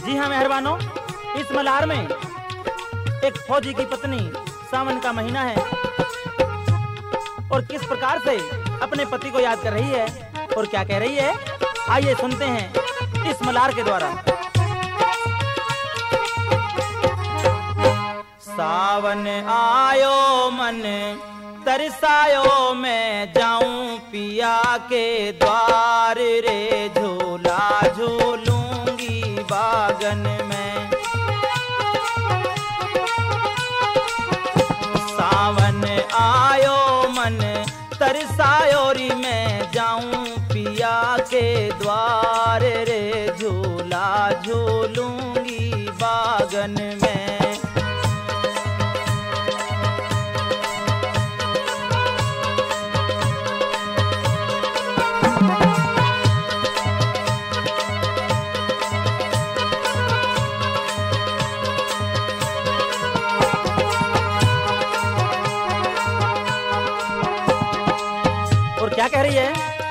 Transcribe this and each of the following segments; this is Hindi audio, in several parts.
जी हाँ मेहरबानों, इस मल्हार में एक फौजी की पत्नी सावन का महीना है और किस प्रकार से अपने पति को याद कर रही है और क्या कह रही है, आइए सुनते हैं इस मल्हार के द्वारा। सावन आयो मन तरसायो, मैं जाऊं पिया के द्वार रे, झूला झूलूंगी बागन में। सावन आयो मन तरसायो री, मैं जाऊं पिया के द्वार रे, झूला झूलूंगी बागन में। क्या कह रही है?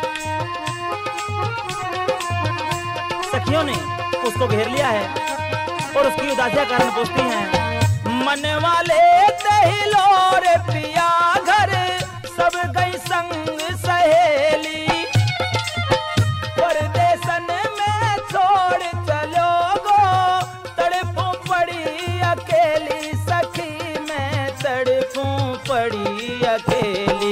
सखियों ने उसको घेर लिया है और उसकी उदासिया कारण पूछती हैं, मन वाले तहिलो रे पिया घर, सब गई संग सहेली, परदेसन में छोड़ चलो गो, तड़पूं पड़ी अकेली सखी, मैं तड़पूं पड़ी अकेली।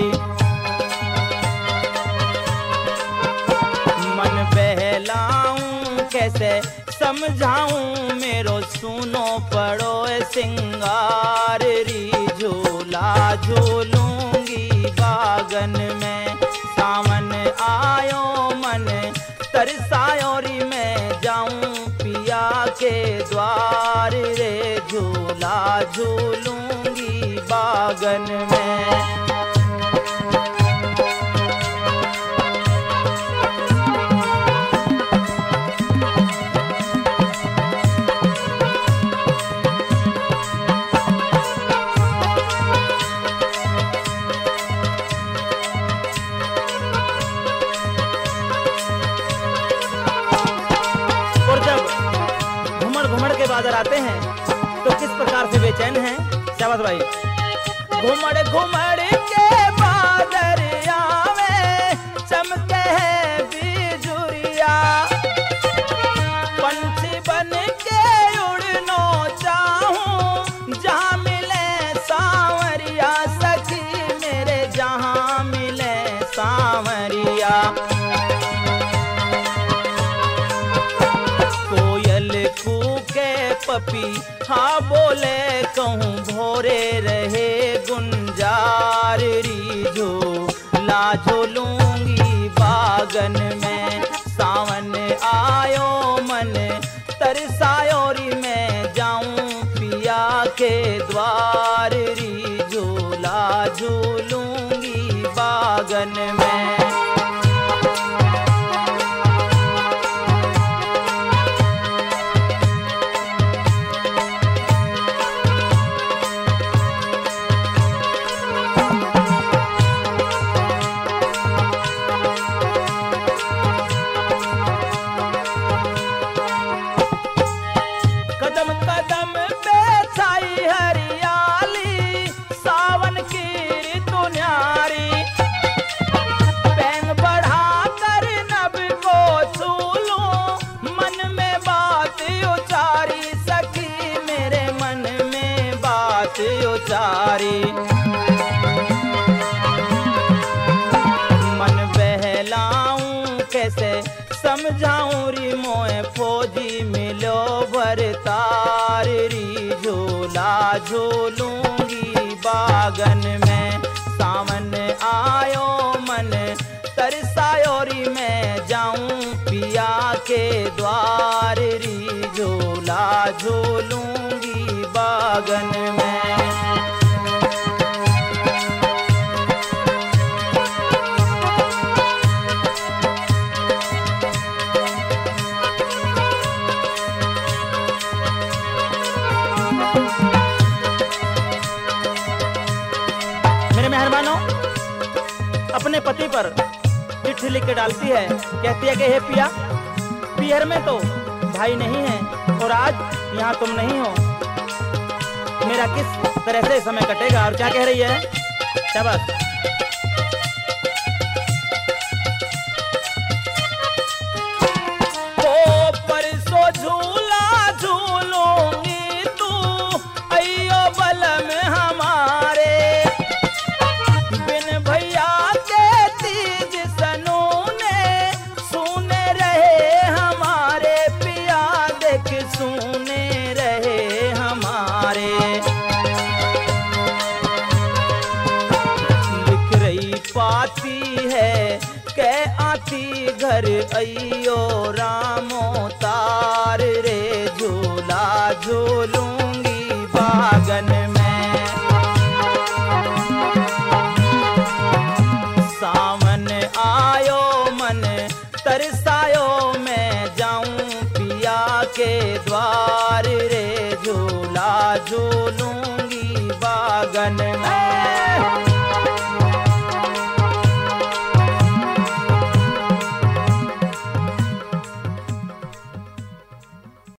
कैसे समझाऊं मेरो सुनो पड़ो सिंगार री, झूला झूलूंगी बागन में। सावन आयो मन तरसायो री, मैं जाऊं पिया के द्वार रे, झूला झूलूंगी बागन में। बादल आते हैं तो किस प्रकार से बेचैन हैं शाबाश भाई। घुमड़ घुमड़ के बादल आवे, चमके है बिजुरिया, पंछी बन के उड़नो चाहूं, जहां मिले सांवरिया सखी मेरे, जहां मिले सांवरिया। पपी हाँ बोले कहूँ, भोरे रहे गुंजार री, झूला झूलूंगी बागन में। सावन आयो मन तरसायो री, मैं जाऊं पिया के द्वार री, झूला झूलूंगी बागन में। मन बहलाऊं कैसे समझाऊं री, मोए फौजी मिलो भरतार री, झूला झूलूंगी बागन में। सावन आयो मन तरसायो री, मैं जाऊं पिया के द्वार री, झूला झूलूंगी बागन में। मेरे मेहरबानों, अपने पति पर चिट्ठी लिख के डालती है, कहती है कि हे पिया, पियर में तो भाई नहीं है और आज यहाँ तुम नहीं हो, मेरा किस तरह से समय कटेगा? और क्या कह रही है? शाबाश। ओ परसों झूला झूलूंगी तू अयो बल में हमारे, बिन भैया के तीज सनूने सुने रहे हमारे पिया, देख सुने रहे हमारे। लिख रही पाती है कह आती घर अयो रामो तार रे, झूला झूलूंगी बागन में। सावन आयो मन तरसायो, मैं जाऊं पिया के द्वार रे, झूला झूलूंगी बागन में।